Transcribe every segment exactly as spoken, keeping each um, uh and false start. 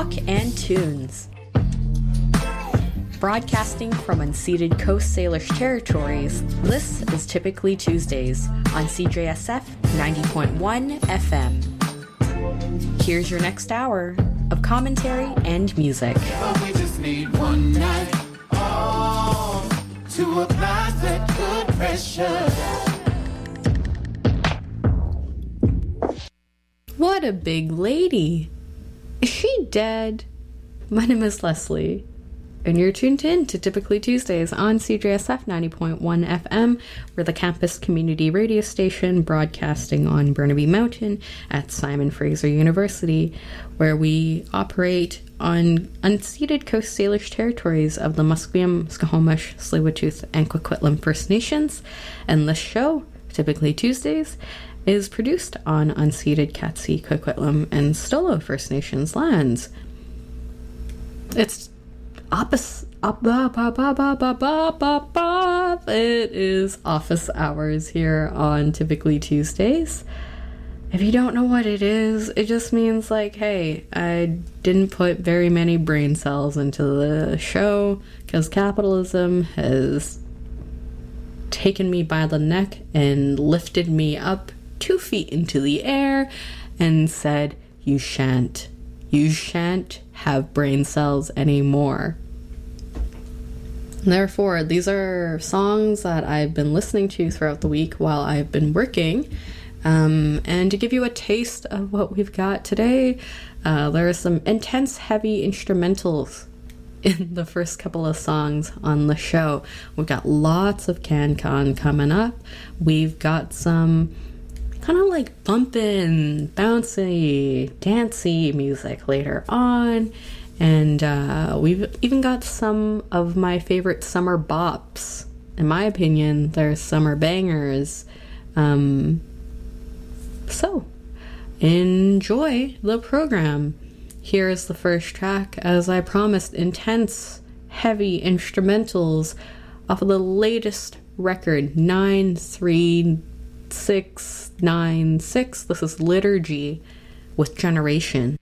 Talk and Tunes. Broadcasting from unceded Coast Salish territories, this is Typically Tuesdays on C J S F ninety point one F M. Here's your next hour of commentary and music. But we just need one night oh, to apply that good pressure. What a big lady. Is she dead? My name is Leslie, and you're tuned in to Typically Tuesdays on C J S F ninety point one F M. We're the campus community radio station broadcasting on Burnaby Mountain at Simon Fraser University, where we operate on unceded Coast Salish territories of the Musqueam, Squamish, Tsleil-Waututh, and Coquitlam First Nations. And this show, Typically Tuesdays, is produced on unceded Katzie, Coquitlam, and Stolo First Nations lands. It's opposite. Op- op- op- op- op- op- op- op- op. It is office hours here on Typically Tuesdays. If you don't know what it is, it just means like, hey, I didn't put very many brain cells into the show because capitalism has taken me by the neck and lifted me up two feet into the air and said, you shan't, you shan't have brain cells anymore. Therefore, these are songs that I've been listening to throughout the week while I've been working. Um, and to give you a taste of what we've got today, uh, there are some intense, heavy instrumentals in the first couple of songs on the show. We've got lots of CanCon coming up. We've got some kind of like bumpin', bouncy, dancey music later on. And uh, we've even got some of my favorite summer bops. In my opinion, they're summer bangers. Um, so, enjoy the program. Here's the first track, as I promised, intense, heavy instrumentals off of the latest record, nine three six nine six. This is Liturgy with Generation.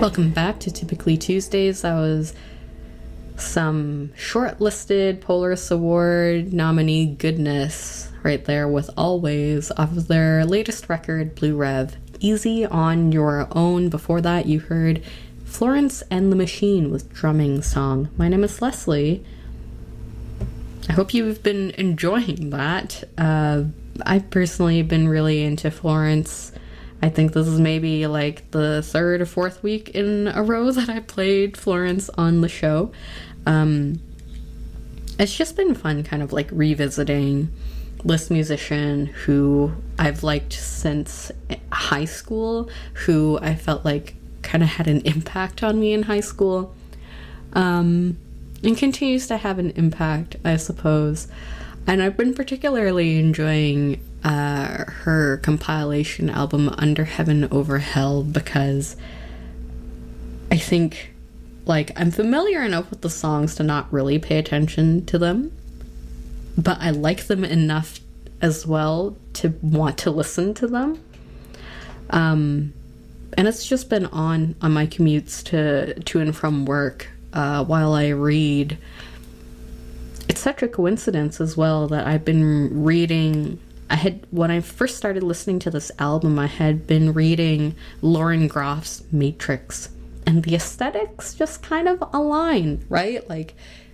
Welcome back to Typically Tuesdays. That was some shortlisted Polaris Award nominee goodness right there with Always off of their latest record, Blue Rev. Easy on Your Own. Before that, you heard Florence and the Machine with Drumming Song. My name is Leslie. I hope you've been enjoying that. Uh, I've personally been really into Florence. I think this is maybe like the third or fourth week in a row that I played Florence on the show. Um, it's just been fun kind of like revisiting this musician who I've liked since high school, who I felt like kind of had an impact on me in high school, um, and continues to have an impact, I suppose. And I've been particularly enjoying uh, her compilation album, Under Heaven, Over Hell, because I think, like, I'm familiar enough with the songs to not really pay attention to them, but I like them enough as well to want to listen to them. Um, and it's just been on on my commutes to, to and from work uh, while I read. It's such a coincidence as well that I've been reading. I had, when I first started listening to this album, I had been reading Lauren Groff's Matrix, and the aesthetics just kind of align, right? Like,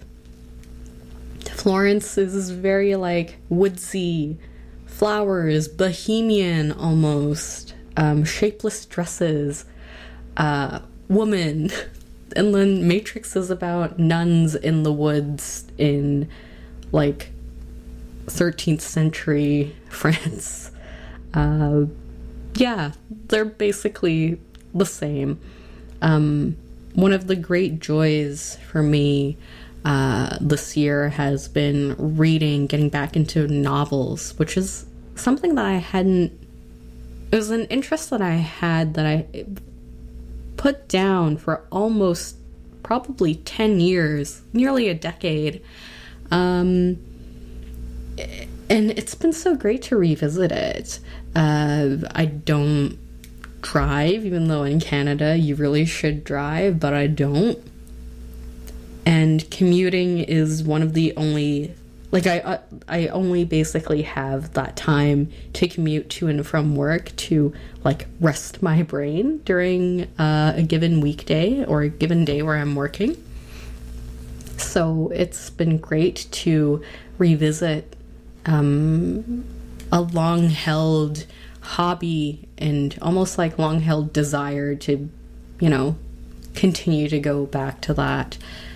Florence is very, like, woodsy, flowers, bohemian almost, um, shapeless dresses, uh, woman. And then Matrix is about nuns in the woods in, like, thirteenth century France. Uh, yeah, they're basically the same. Um, one of the great joys for me uh, this year has been reading, getting back into novels, which is something that I hadn't, it was an interest that I had that I put down for almost probably ten years, nearly a decade. Um, and it's been so great to revisit it. Uh, I don't drive, even though in Canada you really should drive, but I don't. And commuting is one of the only, like, I uh, I only basically have that time to commute to and from work to, like, rest my brain during uh, a given weekday or a given day where I'm working. So it's been great to revisit um, a long-held hobby and almost like long-held desire to, you know, continue to go back to that.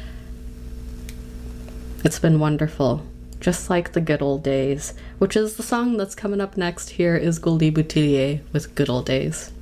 It's been wonderful. Just like the good old days, which is the song that's coming up next. Here is Goldie Boutillier with Good Old Days.